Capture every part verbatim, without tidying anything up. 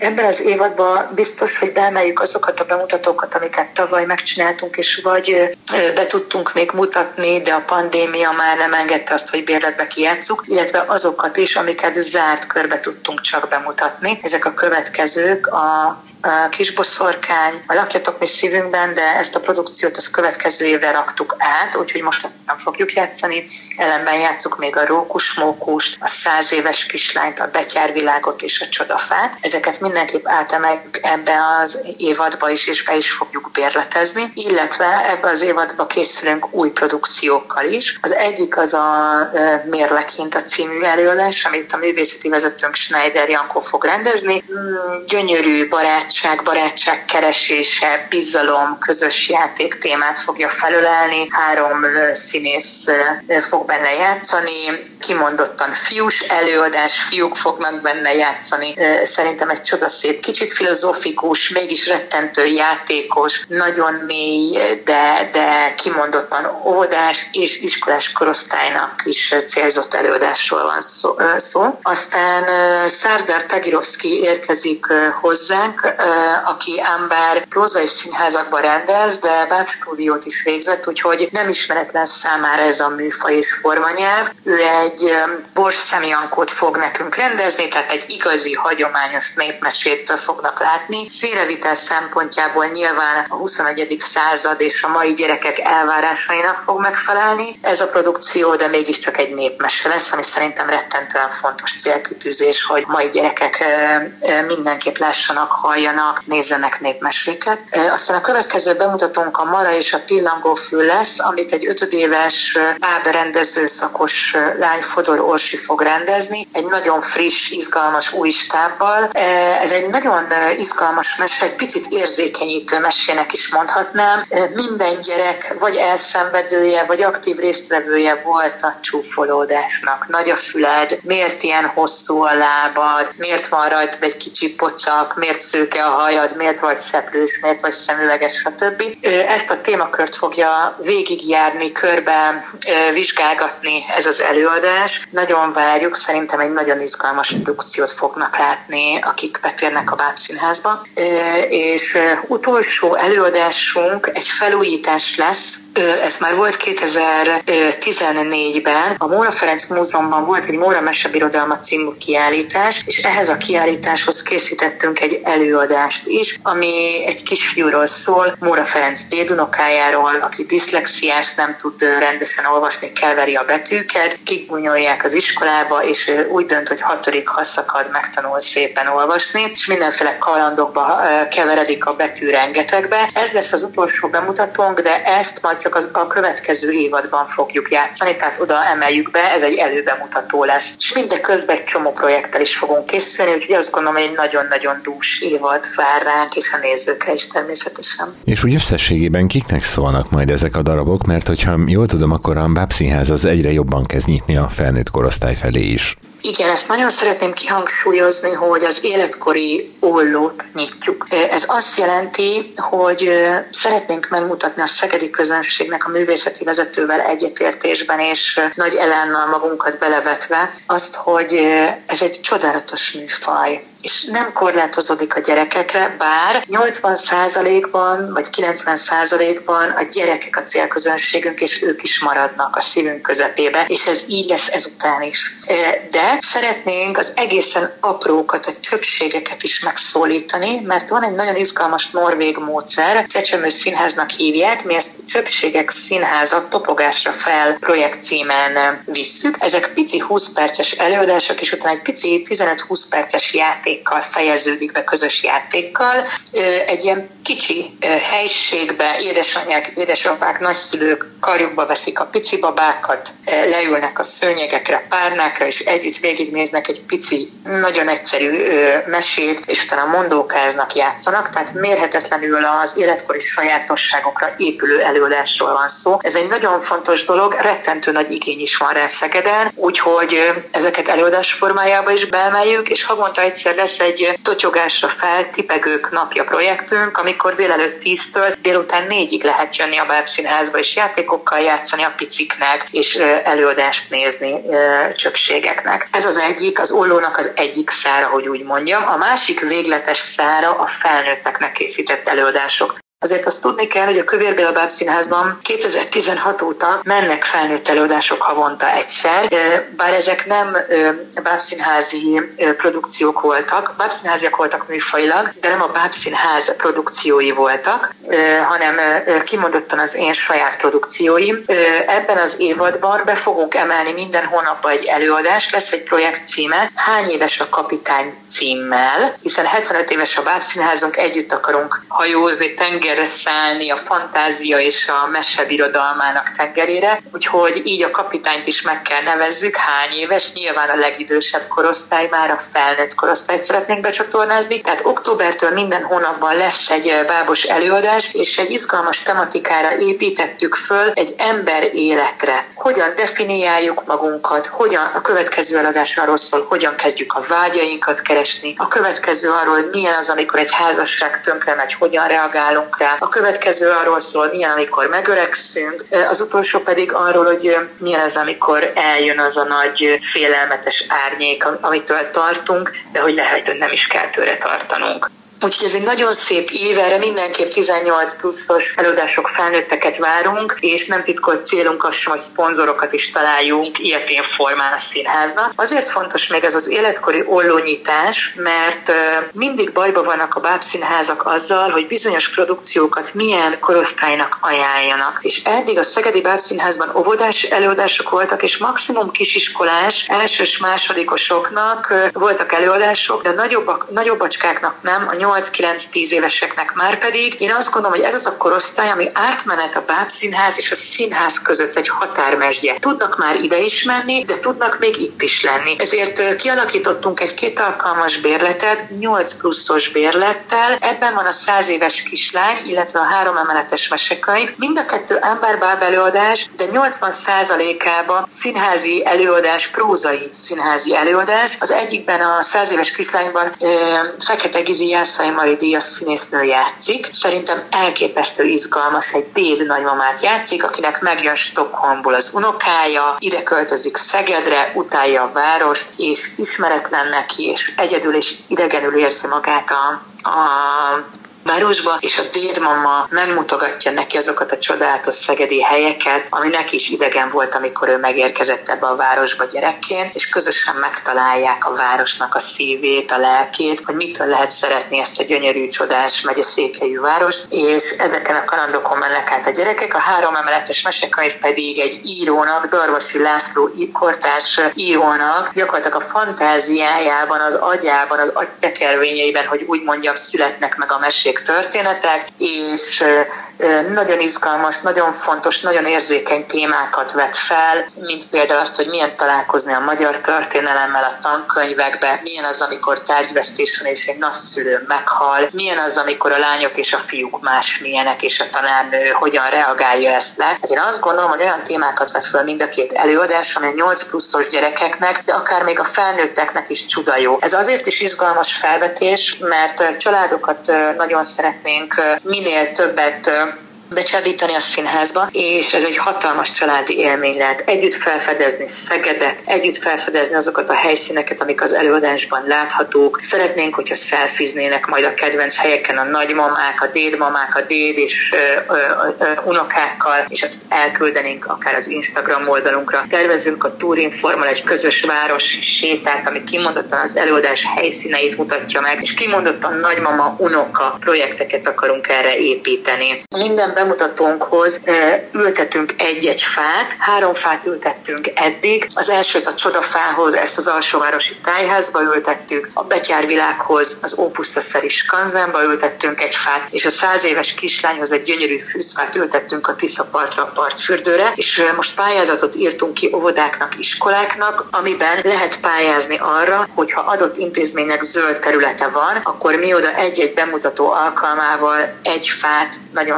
Ebben az évadban biztos, hogy beemeljük azokat a bemutatókat, amiket tavaly megcsináltunk, és vagy be tudtunk még mutatni, de a pandémia már nem engedte azt, hogy bérletbe kijátsszuk, illetve azokat is, amiket zárt körbe tudtunk csak bemutatni. Ezek a következők, a, a Kisboszorkány, a Lakjatok mi szívünkben, de ezt a produkciót az következő évre raktuk át, úgyhogy most nem fogjuk játszani. Ellenben játsszuk még a Rókus-mókust, a Száz éves kislányt, a Betyárvilágot és a Csodafát. Ezeket mindenképp átemeljük ebbe az évadba is, és be is fogjuk bérletezni, illetve ebbe az évadba készülünk új produkciókkal is. Az egyik az a Mérlek-hint a című előadás, amit a művészeti vezetőnk Schneider Jankó fog rendezni. Gyönyörű barátság, barátság keresése, bizalom, közös játék témát fogja felölelni. Három színész fog benne játszani, kimondottan fiús előadás, fiúk fognak benne játszani. Szerintem egy csodaszép, kicsit filozófikus, mégis rettentő játékos, nagyon mély, de, de kimondottan óvodás és iskolás korosztálynak is célzott előadásról van szó. szó. Aztán Szárdar Tagirovszky érkezik hozzánk, aki ám bár prózai színházakban rendez, de bábstúdiót is végzett, úgyhogy nem ismeretlen számára ez a műfaj és formanyelv. Ő egy Bors Szemjankót fog nekünk rendezni, tehát egy igazi, hagyományos népmesét fognak látni. Szélevitel szempontjából nyilván a huszonegyedik század és a mai gyerekek elvárásainak fog megfelelni. Ez a produkció, de mégiscsak egy népmese lesz, ami szerintem rettentően fontos célkitűzés, hogy mai gyerekek mindenképp lássanak, halljanak, nézzenek népmeséket. Aztán a következő bemutatónk a Mara és a Pillangófül lesz, amit egy ötödéves báb rendezőszakos lány Fodor Orsi fog rendezni, egy nagyon friss, izgalmas új stábbal. Ez egy nagyon izgalmas mese, egy picit érzékenyítő mesének is mondhatnám. Minden gyerek vagy elszenvedője, vagy aktív résztvevője volt a csúfolódásnak. Nagy a füled, miért ilyen hosszú a lábad, miért van rajtad egy kicsi pocak, miért szőke a hajad, miért vagy szeplős, miért vagy szemüveges, stb. Ezt a témakört fogja végigjárni, körbe vizsgálgatni ez az előadás. Nagyon várjuk, szerintem egy nagyon izgalmas indukciót fognak látni, akik betérnek a Bábszínházba. És utolsó előadásunk egy felújítás lesz. Ez már volt kétezer-tizennégyben. A Móra Ferenc Múzeumban volt egy Móra Mesebirodalma című kiállítás, és ehhez a kiállításhoz készítettünk egy előadást is, ami egy kisfiúról szól, Móra Ferenc dédunokájáról, aki diszlexiás, nem tud rendesen olvasni, kelveri a betűket, kigúnyolják az iskolába, és úgy dönt, hogy hatodik haszakad megtanul szépen olvasni, és mindenféle kalandokba keveredik a betű rengetegbe. Ez lesz az utolsó bemutatónk, de ezt majd csak az, a következő évadban fogjuk játszani, tehát oda emeljük be, ez egy előbemutató lesz. És mindeközben egy csomó projekttel is fogunk készülni, úgyhogy azt gondolom, hogy egy nagyon-nagyon dús évad vár ránk, és a nézőkre is természetesen. És úgy összességében kiknek szólnak majd ezek a darabok, mert hogyha jól tudom, akkor a Bábszínház az egyre jobban kezd nyitni a felnőtt korosztály felé is. Igen, ezt nagyon szeretném kihangsúlyozni, hogy az életkori ollót nyitjuk. Ez azt jelenti, hogy szeretnénk megmutatni a szegedi közönségnek a művészeti vezetővel egyetértésben és nagy elánnal magunkat belevetve azt, hogy ez egy csodálatos műfaj, és nem korlátozódik a gyerekekre, bár nyolcvan százalékban vagy kilencven százalékban a gyerekek a célközönségünk, és ők is maradnak a szívünk közepébe, és ez így lesz ezután is. De szeretnénk az egészen aprókat, a többségeket is megszólítani, mert van egy nagyon izgalmas norvég módszer, Csecsemő Színháznak hívják, mi ezt Többségek Színháza topogásra fel projekt címen visszük. Ezek pici húsz perces előadások, és utána egy pici tizenöt-húsz perces játékkal fejeződik be, közös játékkal. Egy ilyen kicsi helyiségbe édesanyák, édesapák, nagyszülők karjukba veszik a pici babákat, leülnek a szőnyegekre, párnákra, és együtt végignéznek egy pici, nagyon egyszerű mesét, és utána mondókáznak, játszanak, tehát mérhetetlenül az életkori sajátosságokra épülő előadásról van szó. Ez egy nagyon fontos dolog, rettentő nagy igény is van rá Szegeden, úgyhogy ezeket előadás formájába is beemeljük, és havonta egyszer lesz egy totyogásra fel tipegők napja projektünk, amikor délelőtt tíztől délután négyig lehet jönni a Bábszínházba, és játékokkal játszani a piciknek, és előadást nézni csökségeknek. Ez az egyik, az ollónak az egyik szára, hogy úgy mondjam. A másik végletes szára a felnőtteknek készített előadások. Azért azt tudni kell, hogy a Kövér Béla Bábszínházban kétezer-tizenhat óta mennek felnőtt előadások havonta egyszer, bár ezek nem bábszínházi produkciók voltak, bábszínháziak voltak műfajilag, de nem a Bábszínház produkciói voltak, hanem kimondottan az én saját produkcióim. Ebben az évadban be fogunk emelni minden hónapban egy előadást, lesz egy projekt címe, Hány éves a kapitány címmel, hiszen hetvenöt éves a Bábszínházunk, együtt akarunk hajózni, tengerre szállni a fantázia és a mese birodalmának tengerére, úgyhogy így a kapitányt is meg kell nevezzük, hány éves, nyilván a legidősebb korosztály, már a felnőtt korosztályt szeretnénk becsatornázni, tehát októbertől minden hónapban lesz egy bábos előadás, és egy izgalmas tematikára építettük föl egy ember életre. Hogyan definiáljuk magunkat, hogyan a következő előadás arról szól, hogyan kezdjük a vágyainkat keresni, a következő arról, hogy milyen az, amikor egy házasság tönkre megy, hogyan reagálunk rá. A következő arról szól, milyen, amikor megöregszünk, az utolsó pedig arról, hogy milyen az, amikor eljön az a nagy félelmetes árnyék, amitől tartunk, de hogy lehet, hogy nem is kell tőle tartanunk. Úgyhogy ez egy nagyon szép év, erre mindenképp tizennyolc pluszos előadások felnőtteket várunk, és nem titkolt célunk az sem, hogy szponzorokat is találjunk ilyetén formán a színháznak. Azért fontos még ez az életkori ollónyitás, mert mindig bajba vannak a bábszínházak azzal, hogy bizonyos produkciókat milyen korosztálynak ajánljanak. És eddig a Szegedi Bábszínházban óvodás előadások voltak, és maximum kisiskolás, elsős másodikosoknak voltak előadások, de nagyobbak, nagyobbacskáknak nem, a nyolc-kilenc-tíz éveseknek már pedig. Én azt gondolom, hogy ez az a korosztály, ami átmenet a bábszínház és a színház között egy határmesdje. Tudnak már ide is menni, de tudnak még itt is lenni. Ezért kialakítottunk egy két alkalmas bérletet, nyolc pluszos bérlettel. Ebben van a száz éves kislány, illetve a három emeletes mesekönyv. Mind a kettő ember-báb előadás, de nyolcvan százalékában színházi előadás, prózai színházi előadás. Az egyikben a száz éves kislányban ö, Fekete Gizi Jászai Mari díjas színésznő játszik. Szerintem elképesztő izgalmas, egy déd nagymamát játszik, akinek megjön Stockholmból az unokája, ide költözik Szegedre, utálja a várost, és ismeretlen neki, és egyedül és idegenül érzi magát a, a városba, és a dédmama megmutogatja neki azokat a csodálatos szegedi helyeket, ami neki is idegen volt, amikor ő megérkezett ebbe a városba gyerekként, és közösen megtalálják a városnak a szívét, a lelkét, hogy mitől lehet szeretni ezt a gyönyörű, csodás megyeszékhelyű várost, és ezeken a kalandokon mennek át a gyerekek. A három emeletes mesekönyv pedig egy írónak, Darvasi László kortárs írónak gyakorlatilag a fantáziájában, az agyában, az agytekervényeiben, hogy úgy mondjam, születnek meg a mesék, történetek, és nagyon izgalmas, nagyon fontos, nagyon érzékeny témákat vet fel, mint például azt, hogy milyen találkozni a magyar történelemmel a tankönyvekbe, milyen az, amikor tárgyvesztés van és egy nagyszülő meghal, milyen az, amikor a lányok és a fiúk másmilyenek, és a tanárnő hogyan reagálja ezt le. Hát én azt gondolom, hogy olyan témákat vet fel mind a két előadás, amely nyolc pluszos gyerekeknek, de akár még a felnőtteknek is csuda jó. Ez azért is izgalmas felvetés, mert családokat nagyon szeretnénk minél többet becsábítani a színházba, és ez egy hatalmas családi élmény lehet. Együtt felfedezni Szegedet, együtt felfedezni azokat a helyszíneket, amik az előadásban láthatók. Szeretnénk, hogyha szelfiznének majd a kedvenc helyeken a nagymamák, a dédmamák, a déd és ö, ö, ö, unokákkal, és ezt elküldenénk akár az Instagram oldalunkra. Tervezzünk a Tourinformal egy közös városi sétát, ami kimondottan az előadás helyszíneit mutatja meg, és kimondottan nagymama, unoka projekteket akarunk erre építeni. Minden bemutatónkhoz ültetünk egy-egy fát, három fát ültettünk eddig. Az elsőt a Csodafához, ezt az Alsóvárosi Tájházba ültettük, a Betyárvilághoz, az Ópusztaszeri Skanzenba ültettünk egy fát, és a száz éves kislányhoz egy gyönyörű fűzfát ültettünk a Tiszapartra, a partfürdőre, és most pályázatot írtunk ki óvodáknak, iskoláknak, amiben lehet pályázni arra, hogyha adott intézménynek zöld területe van, akkor mi oda egy-egy bemutató alkalmával egy fát nagyon szívesen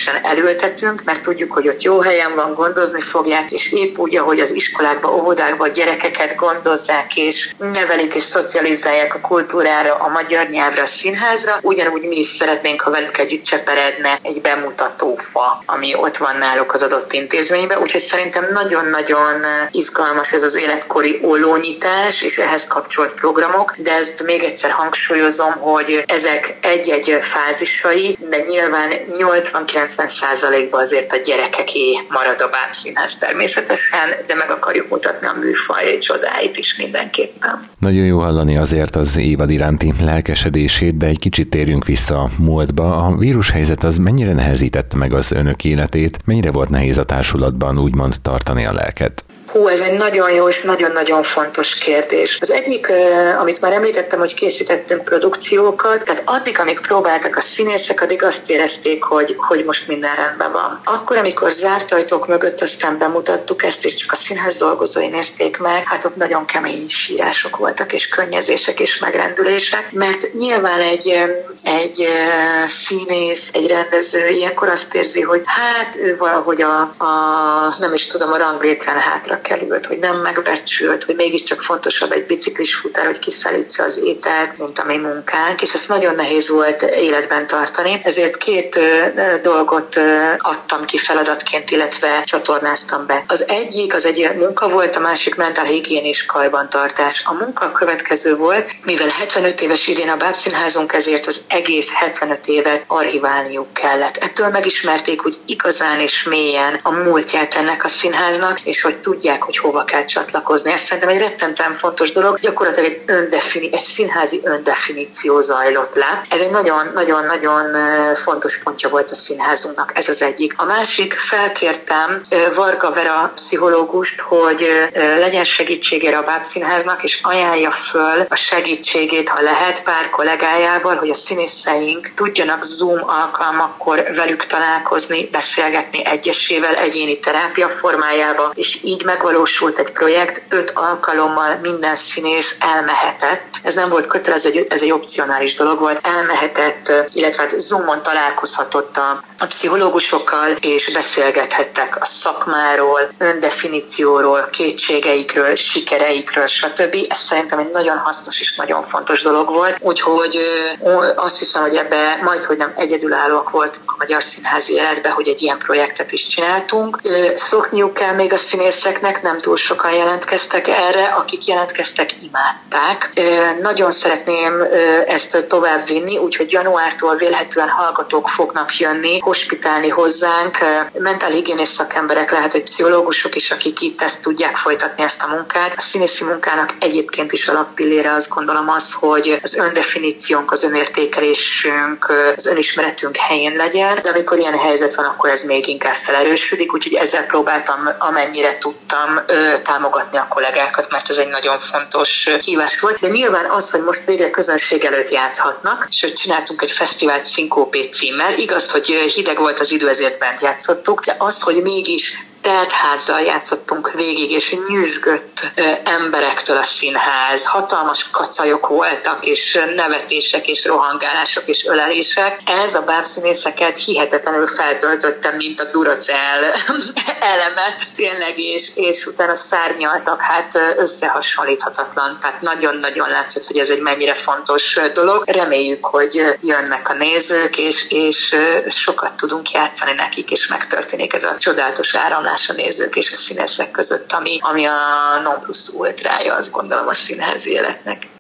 teljesen elültetünk, mert tudjuk, hogy ott jó helyen van, gondozni fogják, és épp úgy, ahogy az iskolákba, óvodákba gyerekeket gondozzák, és nevelik és szocializálják a kultúrára, a magyar nyelvre, a színházra, ugyanúgy mi is szeretnénk, ha velük együtt cseperedne egy bemutatófa, ami ott van náluk az adott intézményben, úgyhogy szerintem nagyon-nagyon izgalmas ez az életkori ollónyitás, és ehhez kapcsolt programok, de ezt még egyszer hangsúlyozom, hogy ezek egy-egy fázisai, de nyilván nyolcvan-kilencven százalékban azért a gyerekeké marad a Bábszínház természetesen, de meg akarjuk mutatni a műfaj csodáit is mindenképpen. Nagyon jó hallani azért az évad iránti lelkesedését, de egy kicsit térjünk vissza a múltba. A vírushelyzet az mennyire nehezítette meg az önök életét, mennyire volt nehéz a társulatban úgymond tartani a lelket? Hú, ez egy nagyon jó és nagyon-nagyon fontos kérdés. Az egyik, amit már említettem, hogy készítettünk produkciókat, tehát addig, amíg próbáltak a színészek, addig azt érezték, hogy, hogy most minden rendben van. Akkor, amikor zárt ajtók mögött aztán bemutattuk ezt, és csak a színház dolgozói nézték meg, hát ott nagyon kemény sírások voltak, és könnyezések, és megrendülések, mert nyilván egy, egy színész, egy rendező ilyenkor azt érzi, hogy hát ő valahogy a, a nem is tudom, a ranglétrán hátra került, hogy nem megbecsült, hogy mégiscsak fontosabb egy biciklis futár, hogy kiszállítsa az ételt, mint a mi munkánk, és ezt nagyon nehéz volt életben tartani. Ezért két ö, dolgot ö, adtam ki feladatként, illetve csatornáztam be. Az egyik, az egy munka volt, a másik mentálhigiénés karbantartás. A munka a következő volt, mivel hetvenöt éves idén a Bábszínházunk, ezért az egész hetvenöt évet archiválniuk kellett. Ettől megismerték úgy igazán és mélyen a múltját ennek a színháznak, és hogy tudják, hogy hova kell csatlakozni. Ez szerintem egy rettentően fontos dolog, gyakorlatilag egy, öndefini- egy színházi öndefiníció zajlott le. Ez egy nagyon-nagyon-nagyon fontos pontja volt a színházunknak, ez az egyik. A másik, felkértem Varga Vera pszichológust, hogy legyen segítségére a Bábszínháznak, és ajánlja föl a segítségét, ha lehet, pár kollégájával, hogy a színészeink tudjanak Zoom alkalmakkor velük találkozni, beszélgetni egyesével, egyéni terápia formájába, és így megvalósult egy projekt, öt alkalommal minden színész elmehetett. Ez nem volt kötelező, ez egy opcionális dolog volt, elmehetett, illetve Zoomon találkozhatott a, a pszichológusokkal, és beszélgethettek a szakmáról, öndefinícióról, kétségeikről, sikereikről, stb. Ez szerintem egy nagyon hasznos és nagyon fontos dolog volt, úgyhogy ö, azt hiszem, hogy ebbe majdhogy nem egyedülállóak voltunk a magyar színházi életben, hogy egy ilyen projektet is csináltunk. Ö, szokniuk kell még a színészeknek, nem túl sokan jelentkeztek erre, akik jelentkeztek, imádták. Nagyon szeretném ezt tovább vinni, úgyhogy januártól vélhetően hallgatók fognak jönni, hospitálni hozzánk, mentálhigiénés szakemberek, lehet, hogy pszichológusok is, akik itt ezt tudják folytatni, ezt a munkát. A színészi munkának egyébként is alappillére azt gondolom az, hogy az öndefiníciónk, az önértékelésünk, az önismeretünk helyén legyen, de amikor ilyen helyzet van, akkor ez még inkább felerősödik, úgyhogy ezzel próbáltam amennyire tudtam támogatni a kollégákat, mert ez egy nagyon fontos hívás volt. De nyilván az, hogy most végre közönség előtt játszhatnak, sőt csináltunk egy fesztivált Szinkópé címmel. Igaz, hogy hideg volt az idő, ezért bent játszottuk, de az, hogy mégis teltházzal játszottunk végig, és nyüzsgött ö, emberektől a színház. Hatalmas kacajok voltak, és nevetések, és rohangálások, és ölelések. Ez a bábszínészeket hihetetlenül feltöltöttem, mint a Duracell elemet, tényleg, és, és utána szárnyaltak, hát összehasonlíthatatlan. Tehát nagyon-nagyon látszott, hogy ez egy mennyire fontos dolog. Reméljük, hogy jönnek a nézők, és, és sokat tudunk játszani nekik, és megtörténik ez a csodálatos áramlás a nézők és a színészek között, ami, ami a non plus ultrája, azt gondolom, a színházi életnek.